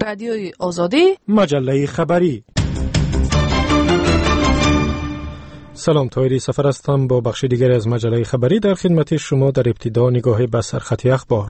رادیوی آزادی، مجله خبری. سلام، طاهری سفر هستم با بخش دیگر از مجله خبری در خدمت شما. در ابتدا نگاهی به سرخط اخبار.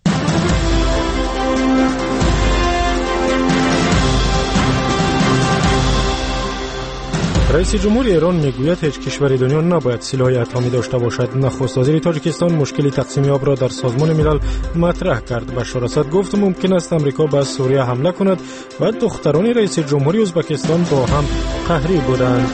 رئیس جمهور ایران میگوید هیچ کشور دنیا نباید سلاح اتمی داشته باشد. نخست وزیر تاجیکستان مشکل تقسیم آب را در سازمان ملل مطرح کرد. بشار اسد گفت ممکن است امریکا به سوریه حمله کند و دختران رئیس جمهوری ازبکستان با هم قهری بودند.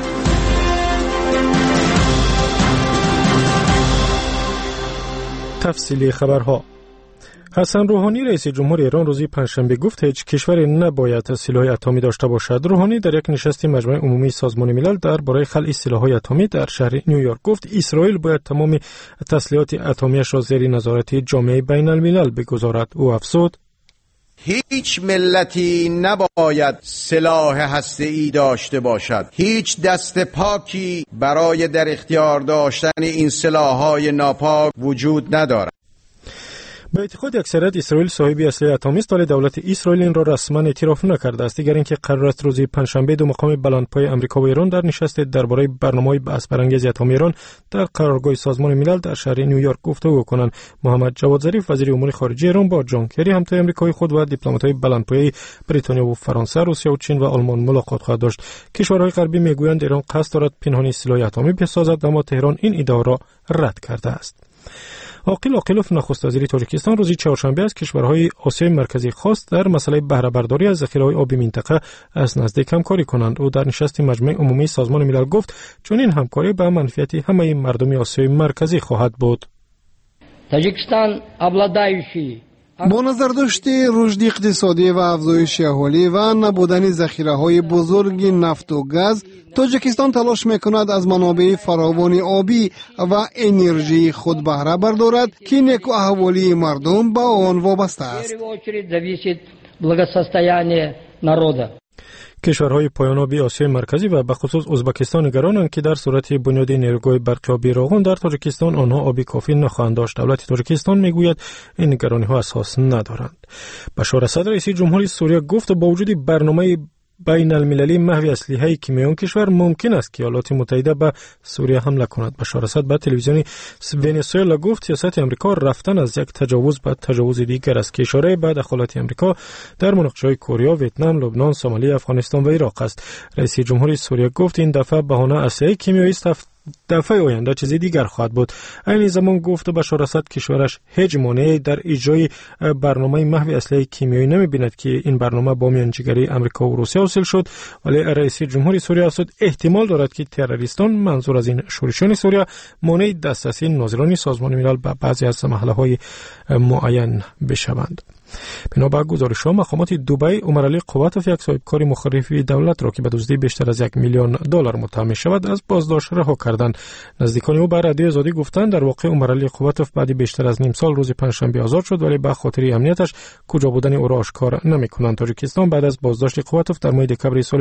تفصیلی خبرها. حسن روحانی رئیس جمهور ایران روز پنجشنبه گفت هیچ کشوری نباید سلاح اتمی داشته باشد. روحانی در یک نشست مجمع عمومی سازمان ملل درباره خلع سلاح‌های اتمی در شهر نیویورک گفت اسرائیل باید تمام تسلیحات اتمیش را زیر نظارت جامعه بین الملل بگذارد. او افزود هیچ ملتی نباید سلاح هسته‌ای داشته باشد. هیچ دست پاکی برای در اختیار داشتن این سلاح‌های ناپاک وجود ندارد. به اعتقاد اکثریت اسرائیل صاحب اسلحه اتمی است، ولی دولت اسرائیل این را رسما اعتراف نکرده است. دیگر اینکه قرار است روز پنجشنبه دو مقام بلندپای آمریکا و ایران در نشست درباره برنامه‌های بحث برانگیز اتمی ایران در قرارگاه سازمان ملل در شهر نیویورک گفتگو کنند. محمد جواد ظریف وزیر امور خارجه ایران با جان کری همتای آمریکایی خود و دیپلمات‌های بلندپایه بریتانیا و فرانسه، روسیه و چین و آلمان ملاقات خواهد داشت. کشورهای غربی میگویند ایران قصد دارد پنهانی سلاح اتمی بسازد، اما تهران این ادعا را رد کرده است. عاقل عاقلوف نخست وزیر تاجیکستان روز چهارشنبه از کشورهای آسیای مرکزی خواست در مسئله بهره برداری از ذخیره‌های آبی منطقه از نزدیک همکاری کنند. او در نشست مجمع عمومی سازمان ملل گفت چون این همکاری به منفعت همه مردم آسیای مرکزی خواهد بود. تاجیکستان обладающий با نظر داشته رشد اقتصادی و افزایش اهالی و نبودن ذخیره‌های بزرگ نفت و گاز، تاجیکستان تلاش می‌کند از منابع فراوان آبی و انرژی خود بهره بردارد که نیکو احوالی مردم به آن وابسته است. کشورهای پایان آبی آسیای مرکزی و به خصوص ازبکستان نگرانند که در صورت بنیاد نیروگاه برق آبی راغون در تاجیکستان آنها آبی کافی نخواهند داشت. دولت تاجیکستان میگوید این نگرانی‌ها اساس ندارند. بشار اسد رئیس جمهوری سوریه گفت با وجود برنامه بین المللی محو اسلحه کیمیایی کشور ممکن است که ایالات متحده به سوریه حمله کند. بشار اسد به تلویزیون ونزوئلا گفت سیاست آمریکا رفتن از یک تجاوز به تجاوز دیگر است که اشاره به دخالت آمریکا در مناقشه‌های کره، ویتنام، لبنان، سومالی، افغانستان و عراق است. رئیس جمهوری سوریه گفت این دفعه بهانه اسلحه کیمیایی است، دفعه آینده چیزی دیگر خواهد بود. این زمان گفت بشار اسد کشورش هیچ مانعی در اجرای برنامه محو اسلحه کیمیایی نمی‌بیند که این برنامه با میانجیگری آمریکا و روسیه حاصل شد، ولی رئیس جمهوری سوریه افزود احتمال دارد که تروریستان، منظور از این شورشیان سوریه، مانع دسترسی ناظران سازمان ملل به بعضی از محله‌های معین بشوند. بنابر گزارش‌ها مقامات دبی عمرعلی قواتوف یک صاحبکار مخالف دولت را که به دزدی بیشتر از $1 میلیون متهم شود از بازداشت رها کردند. نزدیکان او به رادیو آزادی گفتند در واقع عمرعلی قواتوف بعد بیشتر از نیم سال روز پنجشنبه آزاد شد، ولی به خاطر امنیتش کجا بودن او را آشکار نمی‌کنند. تاجیکستان بعد از بازداشت قواتوف در ماه دکمبر سال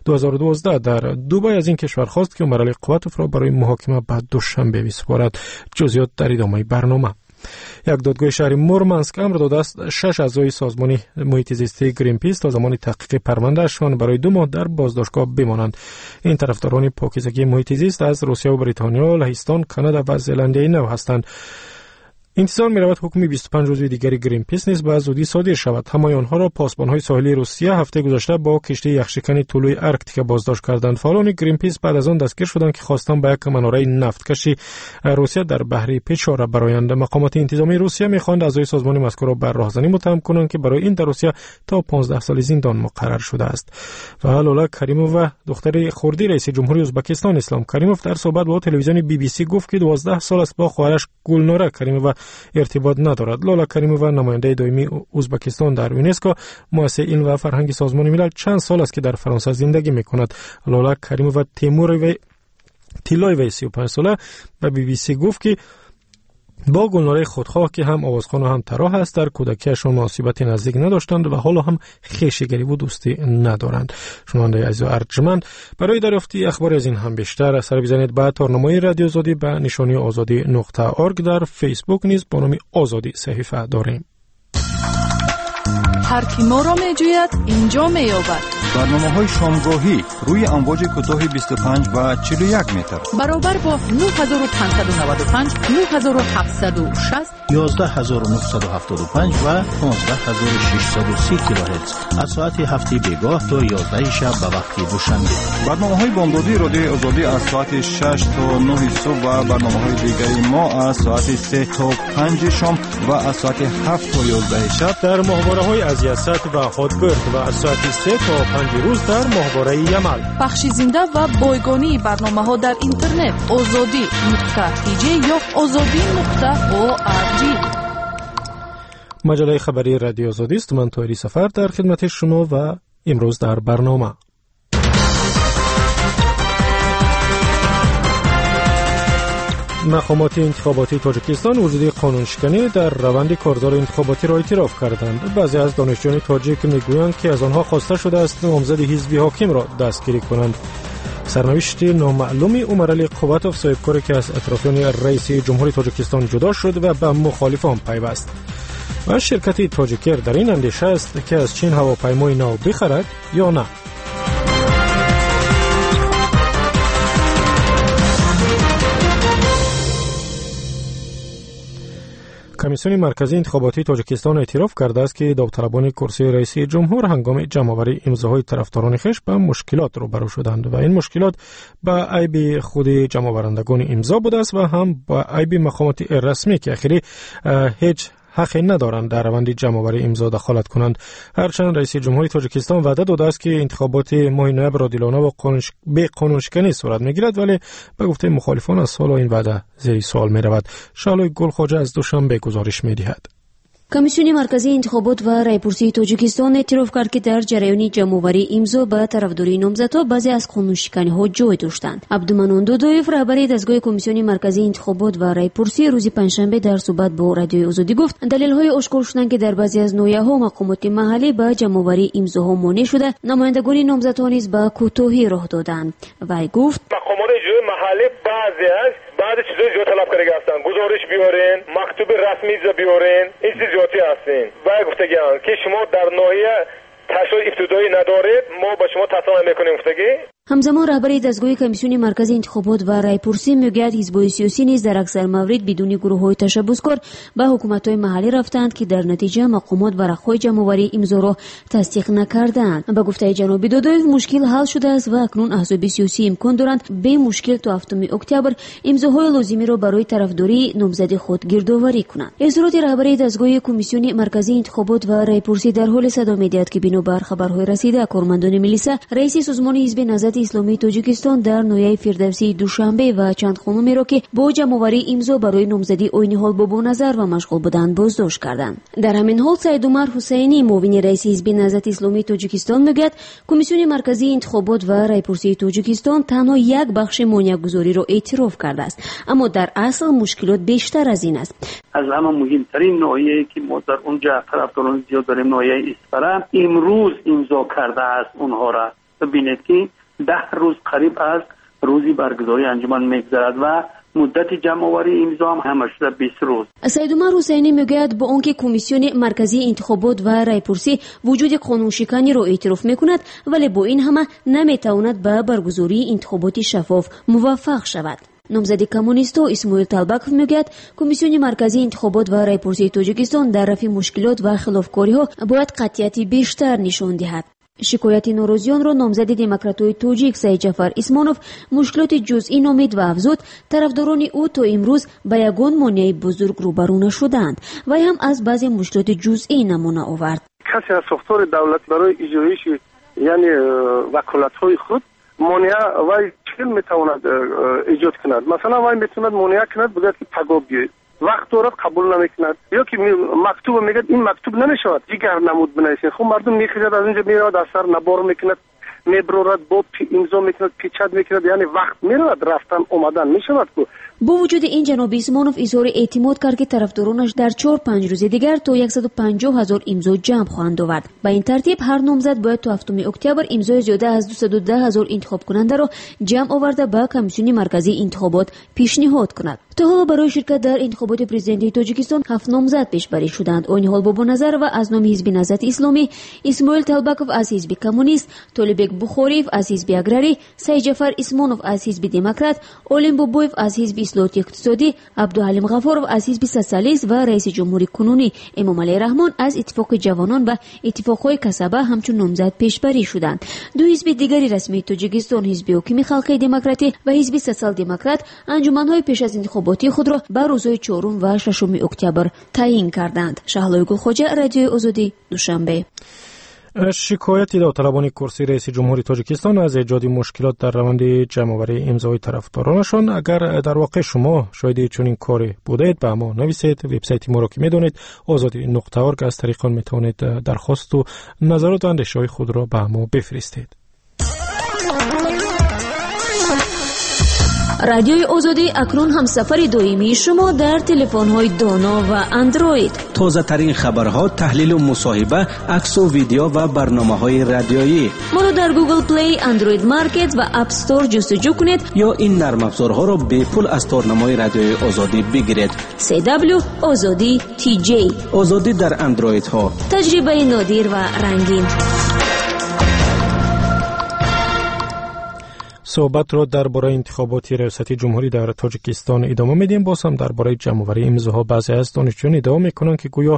2012 در دبی از این کشور خواست که عمرعلی قواتوف را برای محاکمه به دوشنبه بسپارد. جزئیات در ادامه برنامه. یک دادگاه شهر مورمنسک امر داده است 6 اعضای سازمان محیط زیستی گرین پیس تا زمان تحقیق پروندهشان برای 2 ماه در بازداشتگاه بمانند. این طرفداران پاکیزگی محیط زیست از روسیه و بریتانیا، لهستان، کانادا و زلندیای نو هستند. انتظار می‌رود حکم 25 عضو دیگر گرین پیس نیز به زودی صادر شود. همه آنها را پاسبان‌های ساحلی روسیه هفته گذشته با کشتی یخشکن طلوع ارکتیک بازداشت کردند. فعالان گرین پیس بعد از آن دستگیر شدند که خواستند به یک مناره نفتکشی روسیه در بحر پیچاره برآیند. مقامات انتظامی روسیه می‌خواهند اعضای سازمان مذکور را به راهزنی متهم کنند که برای این در روسیه تا 15 سال زندان مقرر شده است. و لولا کریمووا دختر خردی رئیس جمهوری ازبکستان اسلام کریموف در صحبت با تلویزیون BBC گفت که 12 سال است با خواهرش گلناره کریمووا ارتباط ندارد. لالا کریمووا نماینده دائمی ازبکستان در یونسکو، مؤسسه علم و فرهنگ سازمان ملل چند سال است که در فرانسه زندگی می‌کند. لالا کریمووا تیمور تیلای 35 ساله به BBC گفت که با گلناره خودخواه که هم آوازخوان و هم طراح است در کودکیشان مناسبت نزدیک نداشتند و حالا هم خویشگری و دوستی ندارند. شنونده عزیز و ارجمند، برای دریافت اخبار از این هم بیشتر سر بزنید به تارنمای رادیو آزادی به نشانی azadi.org. در فیسبوک نیز با نام آزادی صحیفه داریم. هر کی ما را میجوید اینجا مییابد. برنامه‌های شامگاهی روی امواج کوتاه 25 و 41 متر برابر با 9595 9760 11975 و 15630 کیلوهرتز از ساعت هفته بیگاه تا 11 شب به وقت دوشنبه. برنامه‌های بامدادی رادیو آزادی از ساعت 6 تا 9 صبح و برنامه‌های دیگری ما از ساعت 3 تا 5 شام و از ساعت 7 تا 11 شب در ماهواره‌های از یست و هاتبرد و از ساعت 3 تا 5 روز در ماهواره یمل. پخش زنده و بایگانی برنامه‌ها در اینترنت azadi.tj یا azadi.org. مجله خبری رادیو آزادی است. من طاهری سفر در خدمت شما و امروز در برنامه مقامات انتخاباتی تاجیکستان وجود قانونشکنی در روند کارزار انتخاباتی را اعتراف کردند. بعضی از دانشجویان تاجیک میگویند که از آنها خواسته شده است نامزد حزب حاکم را دستگیری کنند. سرنوشت نامعلوم عمرعلی قوتوف صاحبکاری که از اطرافیان رئیس جمهوری تاجیکستان جدا شد و به مخالفان پیوست. و شرکت تاجیکر در این اندیشه است که از چین هواپیمای نو بخرد یا نه. کمیسیون مرکزی انتخاباتی تاجیکستان اعتراف کرده است که داوطلبان کرسی رئیس جمهور هنگام جمع‌آوری امضاهای طرفداران خویش به مشکلات روبرو شدند و این مشکلات به عیب خود جمع‌آورندگان امضا بوده است و هم به عیب مقامات رسمی که اخیری هیچ حقی ندارند در روند جمع‌آوری امضا دخالت کنند. هرچند رئیس جمهوری تاجیکستان وعده داده است که انتخابات ماه نوامبر عادلانه و به قانونشکنی صورت می‌گیرد، ولی به گفته مخالفان از سال این وعده زیر سوال می‌رود. شالوی گلخواجه از دوشنبه گزارش می‌دهد. کمیسیون مرکزی انتخابات و رایپرسی تاجیکستان اعتراف کرد که در جریان جمع‌آوری امضا به طرفداری نامزدها بعضی از قانونشکنی‌ها جای داشتند. عبدالمنان دودویف رهبر دستگاه کمیسیون مرکزی انتخابات و رایپرسی روز پنجشنبه در صحبت با رادیوی آزادی گفت دلایل آشکار شدند که در بعضی از ناحیه‌ها مقامات محلی به جمع‌آوری امضاها مانع شده، نمایندگان نامزدها نیز به کوتاهی راه دادند. وی گفت مقامات اجرایی محلی بعضی چیزای جو طلب کرده هستن، گزارش بیارین، مکتوب رسمی بیارین، این چیز جاتی هستین. و گفتگیان که شما در ناحیه تشریح ابتدایی ندارید، ما با شما تصمیم میکنیم گفتگی. همزمان رهبر دستگاه کمیسیون مرکزی انتخابات و رایپرسی میگوید حزب‌های سیاسی نیز در اکثر موارد بدون گروه‌های تشبثکار به حکومت‌های محلی رفتند که در نتیجه مقامات ورق‌های جمع‌آوری امضا را تصدیق نکردند. به گفته جناب دودویف مشکل حل شده است و اکنون احزاب سیاسی امکان دارند به مشکل تا 7 اکتبر امضاهای لازمی را برای طرفداری نامزد خود گردآوری کنند. اظهارات رهبر دستگاه کمیسیون مرکزی انتخابات و رایپرسی در حال صدا می‌دهد که بنابر خبرهای رسیده کارمندان ملیسا رئیس سازمان حزب نهضت اسلامی تاجیکستان در ناحیه فردوسی دوشنبه و چند خانمی را که با جمع‌آوری امضا برای نامزدی عین حال با نظر و مشغول بودند بازداشت کردند. در همین حال سید عمر حسینی معاون رئیس حزب نهضت اسلامی تاجیکستان میگوید کمیسیون مرکزی انتخابات و رایپرسی تاجیکستان تنها یک بخش مانع‌گذاری را اعتراف کرده است، اما در اصل مشکلات بیشتر از این است. از همه مهمترین ناحیه‌ای که ما در اونجا طرفداران زیاد داریم ناحیه اسپره امروز امضا کرده است اونها را. ببینید که 10 روز قریب از روزی برگزاری انجمن میگذرد و مدت جمع‌آوری امضا هم همه شده 20 روز. سید عمر حسینی میگوید با آنکه کمیسیون مرکزی انتخابات و رایپرسی وجود قانونشکنی را اعتراف میکند، ولی با این همه نمیتواند به برگزاری انتخابات شفاف موفق شود. نامزد کمونیستا اسماعیل طلبکوف میگوید کمیسیون مرکزی انتخابات و رایپرسی تاجیکستان در رفع مشکلات و خلافکاری‌ها باید قطعیت بیشتر نشان دهد. شکایت نوروزیان را نامزد دموکرات‌های تاجیک سید جعفر اسمانوف مشکلات جزئی نامید و افزود طرفداران او تا امروز به یگان مانع بزرگ روبرو نشدند و هم از بعضی مشکلات جزئی نمونه آورد. کسی از ساختار دولت برای اجرایش یعنی وکالت‌های خود مانع و چیل میتواند ایجاد کند. مثلا وای میتواند مانع کند بگوید که پگاه بیاید، وقت دارد قبول نمیکند، یا که مکتوب میگه این مکتوب نمیشود دیگر نمود بنویسید. خب مردم میخیزد از اینجا میرود از سر نبار میکند، میبرد با امضا میکند، پیچت میکند، یعنی وقت میرود رفتن اومدن میشود که با وجود این جناب اسمانوف اظهار اعتماد کرد که طرفدارانش در 4-5 روز دیگر تا 150,000 امضا جمع خواهند آورد. با این ترتیب هر نامزد باید تا 7 اکتبر امضای زیاده از 210,000 انتخاب کننده را جمع آورده به کمیسیون مرکزی انتخابات پیشنهاد کند. تا حالا برای شرکت در انتخابات پرزیدنتی تاجیکستان 7 نامزد پیشبری شدند. آن حال بابا نظر و از نام حزب نهضت اسلامی، اسماعیل طلبکوف از حزب کمونیست، طالبک بخاریف از حزب اگراری، سعید جعفر اسمانوف از حزب دموکرات، اولیم بوبویف از حزب اصلاحات اقتصادی، عبدالحلیم غفارов از حزب سوسیالیست و رئیس جمهوری کنونی امام علی رحمان از اتفاق جوانان و اتفاقهای کسبه همچون نامزد پیشبری شدند. دو حزب دیگری رسمی تاجیکستان، حزب حاکم خلقی دموکراتی و حزب سوسیال دموکرات، انجمنهای پیش از انتخاباتی خود را به روزهای 4 و 6 اکتبر تعیین کردند. شهلای گلخواجه، رادیوی آزادی، دوشنبه. شکایت داوطلبان کرسی رئیس جمهوری تاجیکستان از ایجاد مشکلات در روند جمع‌آوری امضای طرفدارانشان. اگر در واقع شما شاهد چنین کاری بودید به ما نویسید. وبسایت ما را که می‌دانید azadi.org، از طریق آن می‌توانید درخواست و نظرات و اندیشه‌های خود را به ما بفرستید. رادیوی آزادی اکنون همسفر دائمی شما در تلفن‌های دانا و اندروید. تازه ترین خبرها، تحلیل و مصاحبه، عکس و ویدیو و برنامه‌های رادیویی. ما را در گوگل پلی، اندروید مارکت و اپ استور جستجو کنید یا این نرم افزارها را به پول از تورنمای رادیوی آزادی بگیرید. CW آزادی TJ، آزادی در اندروید ها، تجربه نادر و رنگین. صحبت را درباره انتخابات ریاستی جمهوری در تاجیکستان ادامه میدیم. باز هم درباره جمع‌آوری امضاها بعضی از دانشجویان ادعا میکنند که گویا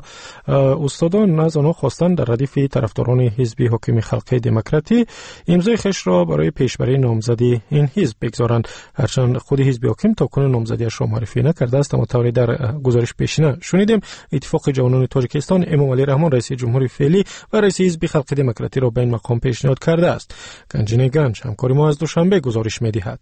استادان از آنها خواستند در ردیف طرفداران حزب حاکم خلقی دموکراتی امضای خش را برای پیشبری نامزدی این حزب بگذارند، هرچند خود حزب حاکم تاکنون نامزدیش را معرفی نکرده است. اما طوری در گزارش پیشینه شنیدیم اتفاق جوانان تاجیکستان امام علی رحمان رئیس جمهوری فعلی و رئیس حزب خلق دموکراتی را به این مقام پیشنهاد کرده است. گنجینه گنج همکاری ما از دوشنبه گزارش می‌دهد.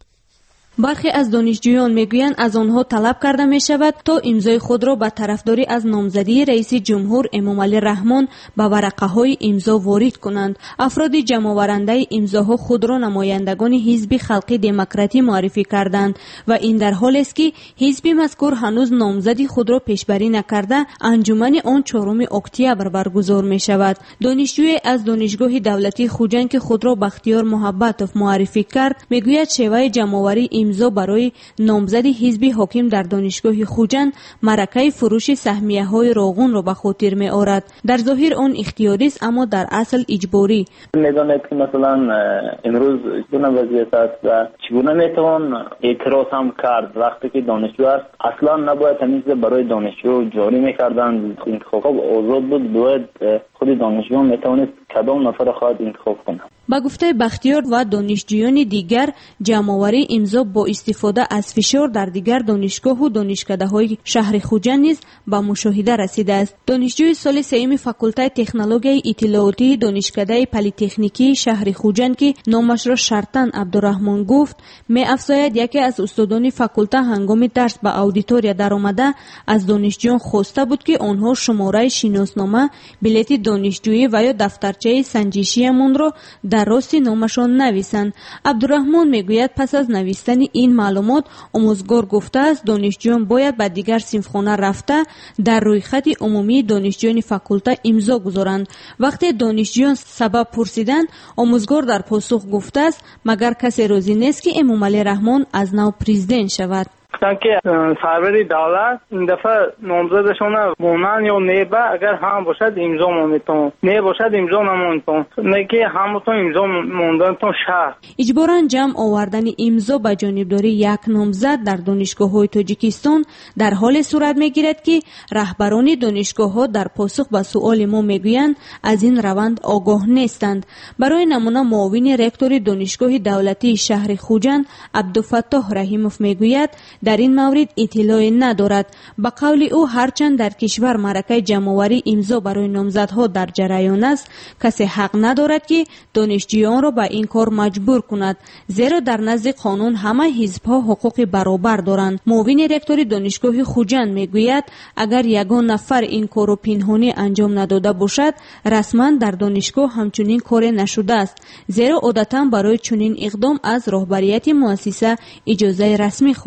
برخی از دانشجویان میگویند از آنها طلب کرده می شود تا امضای خود را به طرفداری از نامزدی رئیس جمهور امام علی رحمان به ورقه های امضا وارد کنند. افراد جمع‌آورنده امضاها خود را نمایندگان حزب خلقی دموکراتی معرفی کردند و این در حالی است که حزب مذکور هنوز نامزدی خود را پیشبری نکرده انجمن آن 4 اکتبر برگزار می شود. دانشجوی از دانشگاه دولتی خوجند که خود را بختیار محبتوف معرفی کرد میگوید شیوه جمع‌آوری امضا برای نامزدی حزب حاکم در دانشگاه خوجند معرکه فروش سهمیه‌های روغن را به خاطر می‌آورد. در ظاهر آن اختیاری است اما در اصل اجباری. می‌دانید که مثلا امروز چگونه وضعیت است و چگونه می‌توان اعتراض هم کرد وقتی که دانشجو است. اصلا نباید تمیز برای دانشجو جاری می‌کردند. انتخاب آزاد بود، باید خود دانشجو می‌توانست کدام نفر خواهد انتخاب کنه. با گفته بختیار و دانشجویان دیگر جمع‌آوری امضا با استفاده از فشار در دیگر دانشگاه و دانشکده‌های شهر خوجند نیز به مشاهده رسیده است. دانشجوی سال 3 فاکولته تکنولوژی اطلاعاتی دانشکده پلی‌تکنیکی شهر خوجند که نامش را شرطاً عبدالرحمن گفت می‌افزاید یکی از استادان فاکولته هنگام درس به اودیتوریا درآمده از دانشجویان خواسته بود که آنها شماره شناسنامه، بلیط دانشجویی و یا دفترچه سنجشی‌مان را در راست نامشان نویسند. عبدالرحمن میگوید پس از نوشتن این معلومات آموزگار گفته است دانشجویان باید به دیگر صنفخانه رفته در رویخط عمومی دانشجویان فاکولته امضا گذارند. وقتی دانشجویان سبب پرسیدند آموزگار در پاسخ گفته است مگر کسی راضی نیست که امام علی رحمان از نو پرزیدنت شود. که سروری دولت این دفعه نامزدشون مونن یا نیبه اگر هم باشد امضا مونیتون نه باشد امضا نمونیتون نه که همتون امضا موندنتون شهر. اجباراً جمع آوردن امضا به جانبداری یک نامزد در دانشگاه‌های تاجیکستان در حال صورت می‌گیرد که رهبران دانشگاه‌ها در پاسخ به سؤال ما میگویند از این روند آگاه نیستند. برای نمونه معاون رکتور دانشگاه دولتی شهر خوجند عبدالفتاح رحیموف میگوید در این مورد اطلاعی ندارد. به قول او هرچند در کشور معرکه جمع‌آوری امضا برای نامزدها در جریان است کسی حق ندارد که دانشجویان را به این کار مجبور کند، زیرا در نزد قانون همه حزب‌ها حقوق برابر دارند. معاون رکتور دانشگاه خوجند میگوید اگر یگان نفر این کار را پنهانی انجام نداده باشد رسما در دانشگاه همچنین کار نشده است، زیرا عادتا برای چنین اقدام از رهبریت مؤسسه اجازه رسمی خواسته می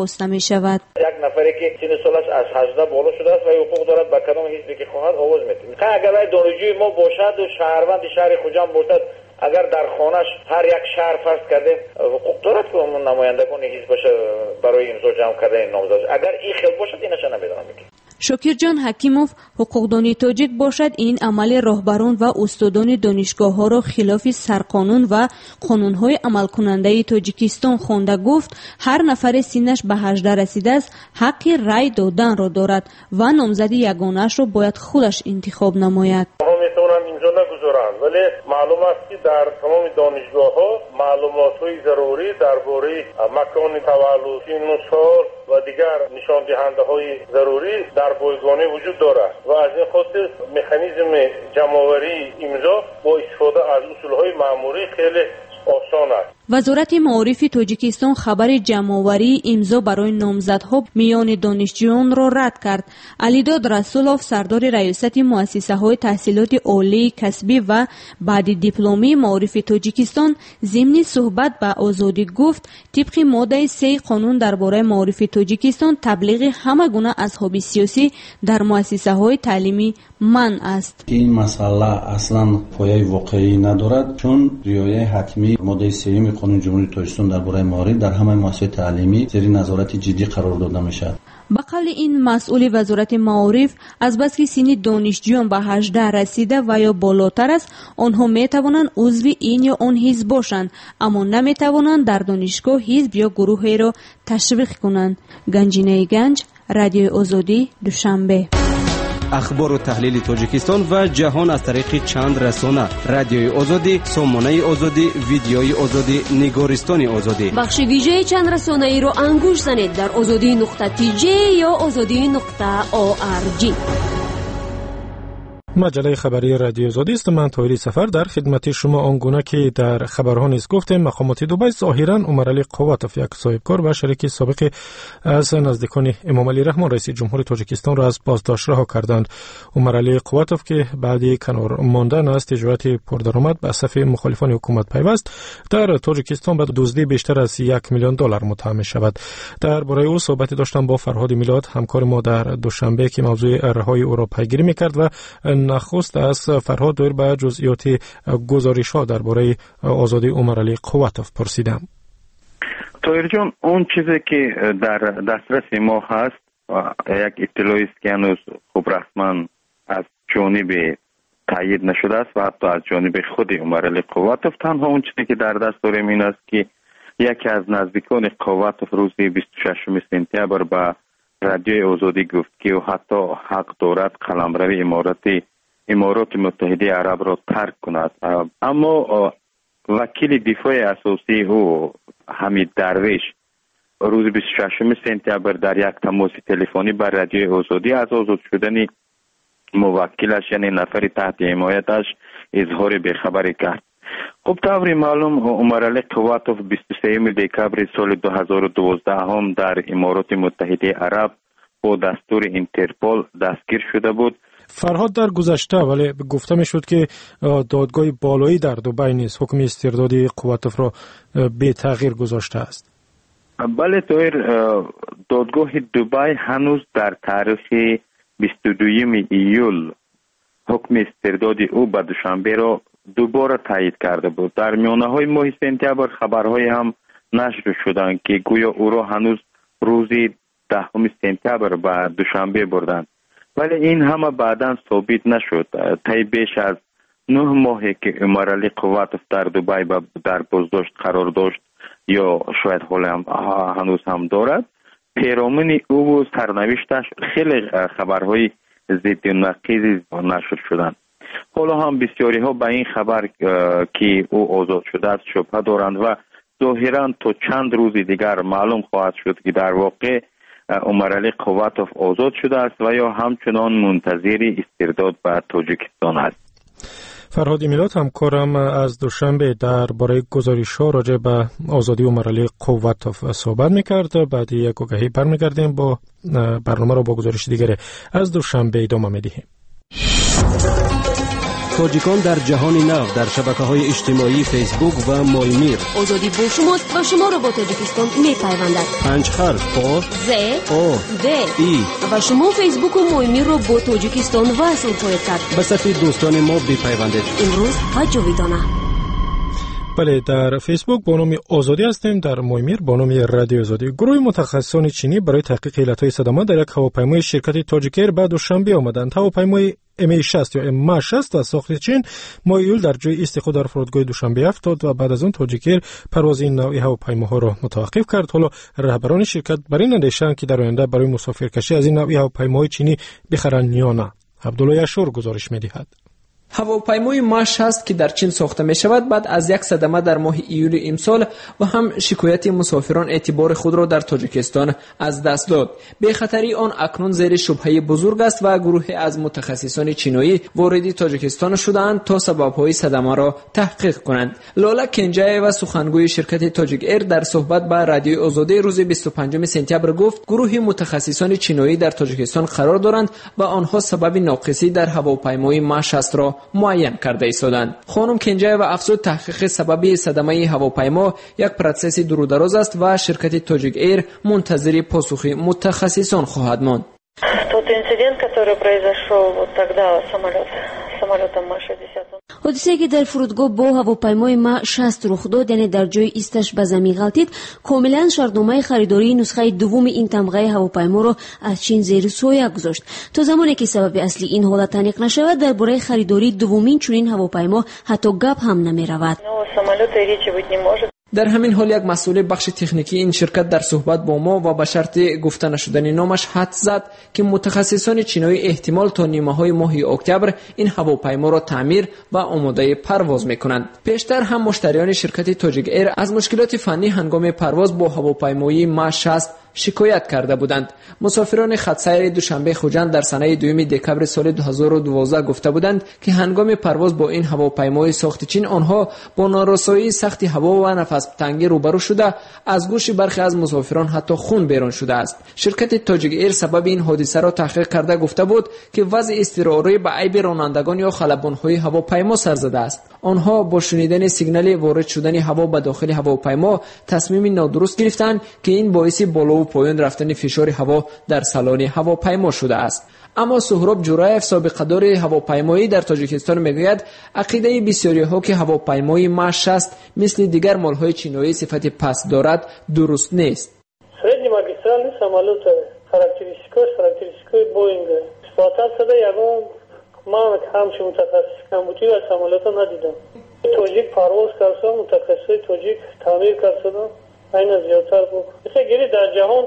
شود. یک نفری که سن سالش از 18 بالا شده است و حقوق دارد به کدام حزبی که خواهد آواز میده. اگر دانشجوی ما باشد و شهروند شهر خوجند باشد، اگر در خانه‌اش هر یک شهر فرض کردیم حقوق دارد که اون نمایندگان حزب باشه برای امضا جمع کردن نامزد. اگر این خیلی باشد اینش نمیدونم میگه. شاکرجان حکیموف حقوقدانی تاجیک باشد این عمل راهبران و استادان دانشگاه‌ها را خلاف سرقانون و قانون‌های عمل کننده تاجیکستان خوانده گفت هر نفر سنش به 18 رسیده است حق رأی دادن را دارد و نامزد یگانه‌اش را باید خودش انتخاب نماید. نگذارند، ولی معلوم است که در تمام دانشگاه‌ها معلومات‌های ضروری درباره مکان تولد، سن و سال و دیگر نشان دهنده‌های ضروری در بایگانی وجود دارد و از این خاطر مکانیزم جمع‌آوری امضا با استفاده از اصول‌های مأموری خیلی آسان است. وزارت معارف تاجیکستان خبر جمع‌آوری امضا برای نامزدها میان دانشجویان را رد کرد. علیداد رسولوف سردار ریاست مؤسسه‌های تحصیلات عالی کسبی و بعد دیپلمی معارف تاجیکستان ضمن صحبت به آزادی گفت طبق ماده 3 قانون درباره معارف تاجیکستان تبلیغ همه گونه اصحاب سیاسی در مؤسسه‌های تعلیمی منع است. این مسئله اصلا پایه واقعی ندارد چون رعایت حتمی ماده 3 قانون جمهوری تاجیکستان درباره معارف در همه مؤسسات تعلیمی زیر نظارت جدی قرار داده میشد. به قول این مسئول وزارت معارف از بس که سن دانشجویان به 18 رسیده و یا بالاتر است آنها می توانند عضو این یا آن حزب باشند اما نمی توانند در دانشگاه حزب یا گروهی را تشویق کنند. گنجینه گنج، رادیو آزادی، دوشنبه. اخبار و تحلیل تاجیکستان و جهان از طریق چند رسانه: رادیوی آزادی، سامانه آزادی، ویدیوی آزادی، نگارستان آزادی. بخش ویژه چند رسانه ای را انگوش زنید در azadi.tj یا azadi.org. مجله خبری رادیو آزادی است. من طاهری سفر در خدمت شما. آنگونه که در خبرها نیز گفتیم مقامات دبی ظاهرا عمرعلی قواتوف یک صاحبکار و شریک سابق از نزدیکان امام علی رحمان رئیس جمهور تاجیکستان را از بازداشت رها کردند. عمرعلی قواتوف که بعد کنار ماندن از تجارت پردرآمد به صف مخالفان حکومت پیوست در تاجیکستان به دزدی بیشتر از $1 میلیون متهم شود. درباره او صحبت داشتم با فرهاد میلاد همکار ما در دوشنبه که موضوع رهایی او را پیگیری می‌کرد و نخست از فرهاد دایر به جزئیات گزارش‌ها درباره آزادی عمرعلی قواتوف پرسیدم. طاهر جان، اون چیزی که در دسترس ما هست یک اطلاعی است که هنوز خوب رسما از جانب تایید نشده است و حتی از جانب خود عمرعلی قواتوف. تنها اون چیزی که در دست داریم این است که یکی از نزدیکان قواتوف روز 26 سپتامبر به رادیوی آزادی گفت که او حتی حق دارد قلمرو امارات متحده عرب را ترک کند. اما وکیل دفاع اساسی او حمید درویش روز 26 سپتامبر در یک تماس تلفنی بر رادیوی آزادی از آزاد شدن موکلش یعنی نفر تحت حمایتش اظهار بیخبری کرد. خب طوری معلوم عمرعلی قواتوف 23 دکمبر سال 2012 هم در امارات متحده عرب با دستور اینترپول دستگیر شده بود. فرهاد در گذشته ولی گفته می شد که دادگاه بالایی در دبی نیز حکم استرداد قواتوف را به تغییر گذاشته است. بله طاهر، دادگاه دبی هنوز در تاریخ 22 ایول حکم استرداد او به دوشنبه را دوباره تایید کرده بود. در میانه های ماه سپتامبر خبرهای هم نشر شدند که گویا او را هنوز روز 10 سپتامبر به دوشنبه بردند، ولی این همه بعداً ثابت نشد. طی بیش از 9 ماهی که عمرعلی قواتوف در دبی در بازداشت قرار داشت یا شاید حالا هنوز هم دارد، پیرامون او و سرنوشتش خیلی خبرهای ضد و نقیض نشر شدند. حالا هم بسیاری ها به این خبر که او آزاد شده است شبهه دارند و ظاهراً تا چند روز دیگر معلوم خواهد شد که در واقع عمرعلی قواتوف آزاد شده است و یا همچنان منتظر استرداد به تاجیکستان است. فرهاد میلاد همکارم از دوشنبه درباره گزارش‌ها راجع به آزادی عمرعلی قواتوف صحبت می‌کرد. بعد یک آگهی برمیگردیم با برنامه را با گزارش دیگری از دوشنبه ادامه می‌دهیم. تاجیکان در جهان نو در شبکه‌های اجتماعی فیسبوک و مایمیر. آزادی با شماست و شما را با تاجیکستان می‌پیوندد. 5 حرف آ ز او د ای و شما فیسبوک و مایمیر را با تاجیکستان وصل خواهید کرد. به صفحه دوستان ما بپیوندید. امروز ها جاویدانه. بله، در فیسبوک با نام آزادی هستیم، در مایمیر با نام رادیو آزادی. گروه متخصصان چینی برای تحقیق علتهای صدمه در یک هواپیمای شرکت تاجیک ایر بعد دوشنبه آمدند. هواپیمای MH60 یا MH60 از ساخت چین ماه ایول در جای ایست خود در فرودگاه دوشنبه افتاد و بعد از آن تاجیک ایر پرواز این نوع هواپیماها را متوقف کرد. حالا رهبران شرکت بر این اندیشه‌اند که در آینده برای مسافرکشی از این نوع هواپیماهای چینی بخرند یا نه. عبدالله اشور گزارش می‌دهد. هواپیمای ماش هست که در چین ساخته می شود بعد از یک صدمه در ماه ایول امسال و هم شکایت مسافران اعتبار خود را در تاجیکستان از دست داد. به خطری آن اکنون زیر شبهه بزرگ است و گروهی از متخصصان چینایی وارد تاجیکستان شدند تا سبب‌های صدمه را تحقیق کنند. لاله کنجایه و سخنگوی شرکت تاجیک ایر در صحبت با رادیوی آزادی روز 25 سپتامبر گفت گروه متخصصان چینایی در تاجیکستان قرار دارند و آنها سبب ناقصی در هواپیمای ماش هست را معین کرده ایستادند. خانم کنجای و افزود تحقیق سبب صدمه هواپیما یک پروسس دورودراز است و شرکت تاجیک ایر منتظر پاسخ متخصصان خواهد ماند. Тот инцидент, который произошел вот тогда самолетом Ма-60. حادثه‌ای که در فرودگاه با هواپیمای ما-60 رخ داد، یعنی در جای ایستش به زمین غلطید، کاملا شرطنامه خریداری نسخه دوم این تمغه هواپیما را از چین زیر سایه گذاشت. تا زمانی که سبب اصلی این حالت تحقیق نشود، درباره خریداری دومین چنین هواپیما حتی گپ هم نمی‌رود. در همین حال یک مسئول بخش تکنیکی این شرکت در صحبت با ما و به شرط گفته نشدن نامش حدس زد که متخصصان چینایی احتمال تا نیمه‌های ماه اکتبر این هواپیما را تعمیر و آماده پرواز می‌کنند. پیشتر هم مشتریان شرکت تاجیک ایر از مشکلات فنی هنگام پرواز با هواپیمای ما-60 شکایت کرده بودند. مسافران خط سیر دوشنبه خوجند در سنه 2 دکمبر سال 2012 گفته بودند که هنگام پرواز با این هواپیمای ساخت چین آنها با نارسایی سخت هوا و نفس تنگی روبرو شده از گوش برخی از مسافران حتی خون بیرون شده است. شرکت تاجیک ایر سبب این حادثه را تحقیق کرده گفته بود که وضع اضطراری به عیب رانندگان یا خلبان‌های هواپیما سر زده است. آنها با شنیدن سیگنال وارد شدن هوا به داخل هواپیما تصمیم نادرست گرفتند که این باعث بالا و پایین رفتن فشار هوا در سالن هواپیما شده است. اما سهراب جورایف سابقه‌دار هواپیمایی در تاجیکستان میگوید عقیده بسیاری‌ها که هواپیمای ما-60 مثل دیگر مال‌های چینایی صفت پست دارد درست نیست. سرعت ماگیسترال самолет خاراکتریستیکای بوینگ اثباتات شده یگان من همچین متخصص کمبودی و самолет ندیدم. تاجیک پرواز کرده متخصص تاجیک تعمیر کرده این زیادتر بود. مثلا در جهان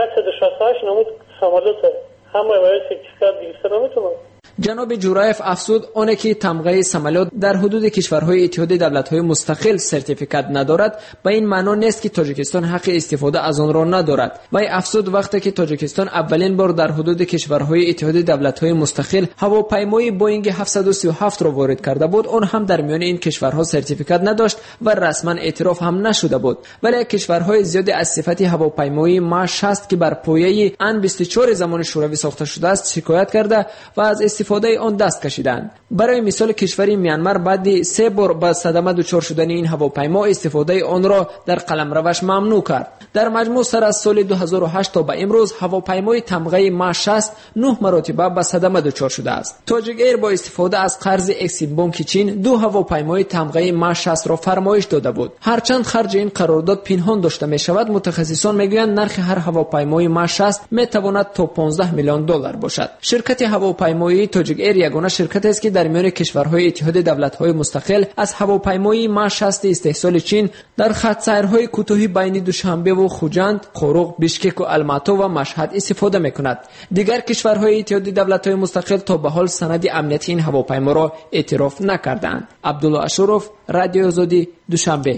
168 نمود самолет همه باید سرتیفیکات بگیرن نمیتونن. جناب جورایف افزود آنه که تمغه سمالات در حدود کشورهای اتحاد دولت‌های مستقل سرتیفیکات ندارد به این معنا نیست که تاجیکستان حق استفاده از آن را ندارد. و افزود وقتی که تاجیکستان اولین بار در حدود کشورهای اتحاد دولت‌های مستقل هواپیمای بوئینگ 737 را وارد کرده بود، آن هم در میان این کشورها سرتیفیکات نداشت و رسما اعتراف هم نشده بود. ولی کشورهای زیادی از صفت هواپیمای ما-60 که بر پایه ان-24 زمان شوروی ساخته شده است شکایت کرده و از استفاده آن دست کشیدند. برای مثال کشور میانمار بعد 3 بار با صدمه دچار شدن این هواپیما استفاده آن را در قلمروش ممنوع کرد. در مجموع سر از سال 2008 تا به امروز هواپیمای تمغه ما-60 9 مرتبه با صدمه دچار شده است. تاجیک ایر با استفاده از قرض اکسیم بانک چین 2 هواپیمای تمغه ما-60 را فرمایش داده بود. هرچند خرج این قرارداد پنهان داشته می شود، متخصصان میگویند نرخ هر هواپیمای ما-60 می تواند تا 15 میلیون دلار باشد. شرکت هواپیمایی تاجیک ایر یگانه شرکت است که در میان کشورهای اتحاد دولت‌های مستقل از هواپیمای ما-60 استحصال چین در خط سیرهای کوتاهی بین دوشنبه و خوجند، قروق، بیشکک و الماتا و مشهد استفاده می‌کند. دیگر کشورهای اتحاد دولت‌های مستقل تا به حال سند امنیتی این هواپیما را اعتراف نکردند. عبدالله اشرف، رادیو آزادی، دوشنبه.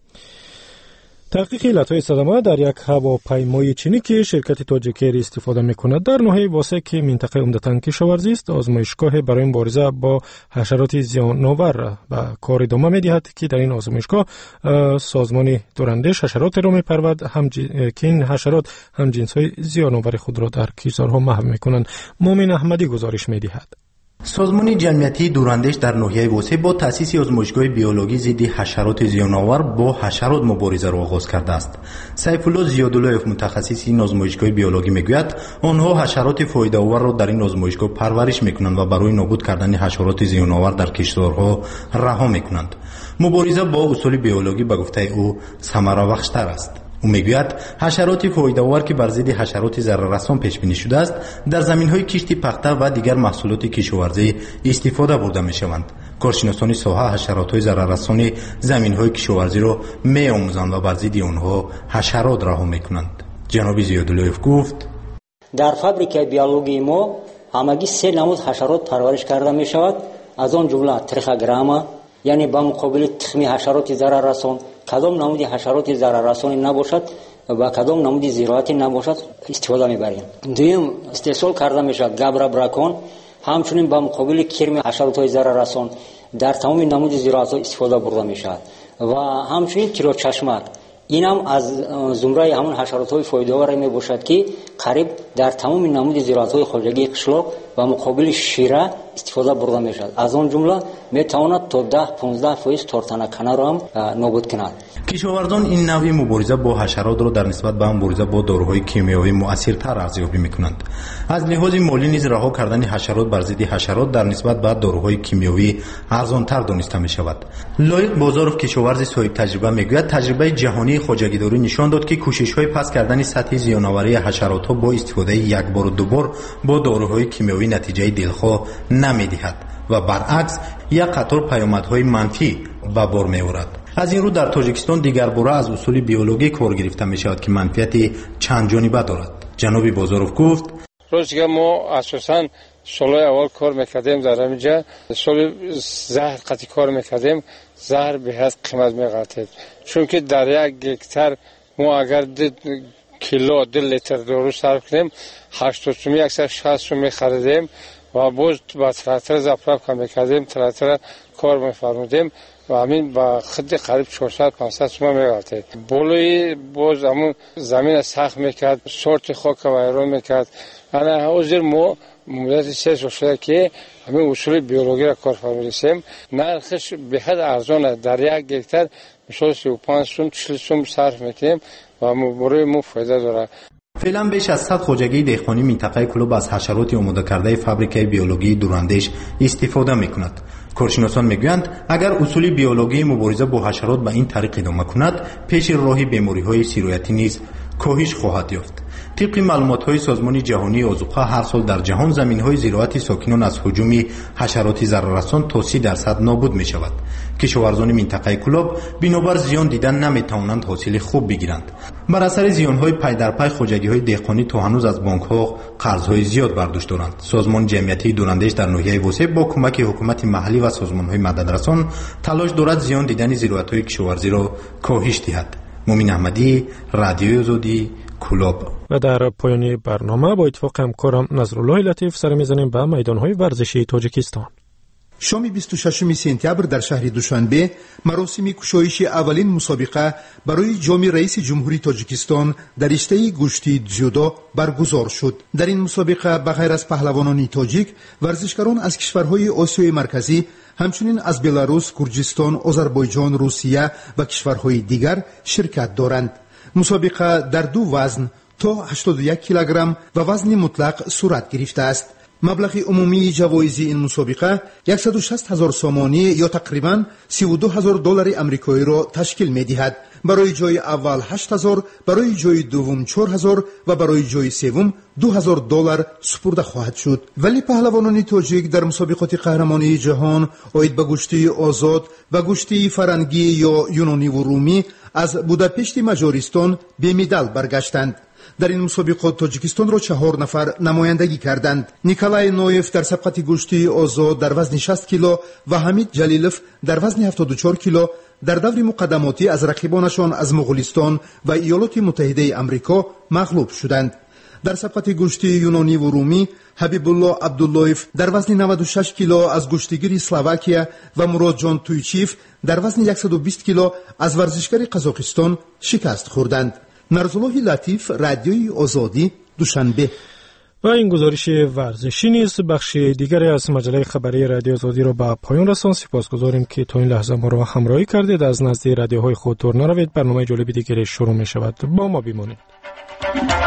تحقیق علتهای صدمه در یک هواپیمای چینی که شرکت تاجیک ایر استفاده می‌کند در ناحیه واسه که منطقه عمدتاً کشاورزی است، آزمایشگاه برای مبارزه با حشرات زیان‌آور و کار ادامه می‌دهد که در این آزمایشگاه سازمان دوراندیش حشرات را می‌پرورد که این حشرات هم جنس‌های زیان‌آور خود را در کیسارها محو می‌کنند. مومن احمدی گزارش می‌دهد. سازمان جمعیتی دوراندیش در ناحیه وسطی با تأسیس آزمایشگاه بیولوژی ضد حشرات زیان‌آور با حشرات مبارزه را آغاز کرده است. سیف الله زیاداللهیف متخصص این آزمایشگاه بیولوژی میگوید آنها حشرات فایده‌آور را در این آزمایشگاه پرورش میکنند و برای نابود کردن حشرات زیان‌آور در کشتزارها رها میکنند. مبارزه با اصول بیولوژی به گفته او ثمره بخشتر است. او میگوید حشرات فایده‌آور که بر ضد حشرات ضرررسان پیش بینی شده است در زمین‌های کشت پخته و دیگر محصولات کشاورزی استفاده برده می‌شوند. کارشناسان ساحه حشرات‌های ضرررسان زمین‌های کشاورزی را می‌آموزند و بر ضد آنها حشرات رها می‌کنند. جناب زیاداللهیف گفت در فابریکه بیولوژی ما همگی 3 نمود حشرات پرورش کرده می‌شود. از آن جمله تریخوگراما یعنی با مقابل تخمی حشرات ضرررسان کدام نمودی حشرات ضرررسانی نباشد و کدام نمودی زراعتی نباشد استفاده می‌بریم. دوم استحصال کرده میشود گابرا براکون همچنین با مقابل کرم حشرات‌های ضرررسان در تمام نمود زراعت‌ها استفاده برده میشود و همچنین تیروچشمک این هم از زمره همون حشرات‌های فایده‌آور میباشد که قریب در تمام نمود زراعت‌های خارجی قشلاق و مقابل شیره استفاده برده میشود. از آن جمله میتواند تا 10-15% تورتنکنه را هم نابود کند. کشاورزان این نوع مبارزه با حشرات را در نسبت به مبارزه با داروهای کیمیایی مؤثرتر ارزیابی میکنند. از لحاظ مالی نیز رها کردن حشرات بر ضد حشرات در نسبت به داروهای کیمیایی ارزان‌تر دانسته میشود. لایق بازارف کشاورز صاحب تجربه میگوید تجربه جهانی خواجگیداری نشان داد که کوشش‌های پس کردن سطح زیان‌آوری حشرات‌ها با استفاده یک بار و دو بار با داروهای کیمیایی نتیجه دلخواه نمی‌دهد و برعکس یک قطار پیامدهای منفی به بار می‌آورد. از این رو در تاجیکستان دیگر باره از اصول بیولوژی کار گرفته می‌شود که منفعت چند جانبه دارد. جناب بازارف گفت روزی که ما اساساً سالهای اول کار میکردیم در همینجا سال زهر قطعی کار میکردیم زهر به حد قیمت میقاتید چون که در یک هکتار ما اگر 2 کیلو 2 لیتر دارو صرف کنیم 80 سومی 160 سومی خریدیم و باز با تراکتور زپراف میکردیم تراکتور کار میفرمودیم و همین با خود قریب 400-500 سوم میقاتید. بولوی باز همون زمین سخت میکرد سورت خاک و ویران میکرد. انا حاضر ما مدت 3 سال شده که همین اصول بیولوژی را کار فرمودیم. نرخش به حد ارزانه در یک هکتار مثلا 35 سوم 40 سوم صرف میکنیم و برای ما فایده داره. فعلا بیش از 100 خواجگی دهقانی منطقه کلوب از حشرات آماده کرده فابریکه بیولوژی دوراندیش استفاده میکند. کارشناسان میگویند اگر اصول بیولوژی مبارزه با حشرات به این طریق ادامه کند پیش راه بیماری‌های سیرایتی نیز کاهش خواهد یافت. طبق معلومات‌های سازمان جهانی آذوقه هر سال در جهان زمین‌های زراعتی ساکنان از هجوم حشرات ضرررسان تا 30% نابود می‌شود. کشاورزان منطقه کلوب بنابر زیان دیدن نمی‌توانند حاصل خوب بگیرند. بر اثر زیان‌های پی در پی خواجگی‌های دهقانی تا هنوز از بانک‌ها قرض‌های زیاد برداشت دارند. سازمان جمعیتی دوراندیش در ناحیه وسطی با کمک حکومت محلی و سازمان‌های مددرسان تلاش دارد زیان دیدن زراعت‌های کشاورزی را کاهش دهد. مومن احمدی، رادیوی آزادی، کلوب. و در پایان برنامه با اتفاق همکارم نظرالله لطیف سر می‌زنیم به میدان‌های ورزشی تاجیکستان. شام 26 سپتامبر در شهر دوشنبه مراسم گشایش اولین مسابقه برای جام رئیس جمهوری تاجیکستان در رشته گشتی جودو برگزار شد. در این مسابقه بغیر از پهلوانان تاجیک، ورزشکاران از کشورهای آسیای مرکزی همچنین از بلاروس، گرجستان، آذربایجان، روسیه و کشورهای دیگر شرکت دارند. مسابقه در 2 وزن تا 81 کیلوگرم و وزن مطلق صورت گرفته است. مبلغ عمومی جوایز این مسابقه 160,000 سامانی یا تقریباً $32,000 آمریکایی را تشکیل می‌دهد. برای جای اول 8,000، برای جای دوم 4,000 و برای جای سوم $2,000 سپرده خواهد شد. ولی پهلوانان تاجیک در مسابقات قهرمانی جهان آید به گشتی آزاد و گشتی فرنگی یا یونانی و رومی از بوداپشت مجارستان به مدال برگشتند. در این مسابقات تاجیکستان را 4 نفر نمایندگی کردند. نیکولای نویف در سبقت گشتی آزاد در وزن 60 کیلو و حمید جلیلوف در وزن 74 کیلو در دور مقدماتی از رقیبانشان از مغولستان و ایالات متحده آمریکا مغلوب شدند. در سبقت گشتی یونانی و رومی حبیب الله عبداللهیف در وزن 96 کیلو از گشتیگیر اسلواکیه و مراد جان تویچیف در وزن 120 کیلو از ورزشکار قزاقستان شکست خوردند. نرزالله لطیف، رادیوی آزادی، دوشنبه. و این گزارش ورزشی نیست. بخش دیگری از مجله خبری رادیو آزادی را به پایان رساند. سپاسگزاریم که تا این لحظه ما را همراهی کردید. از نزد رادیوهای خود دور نروید. برنامه جالب دیگری شروع می شود. با ما بمانید.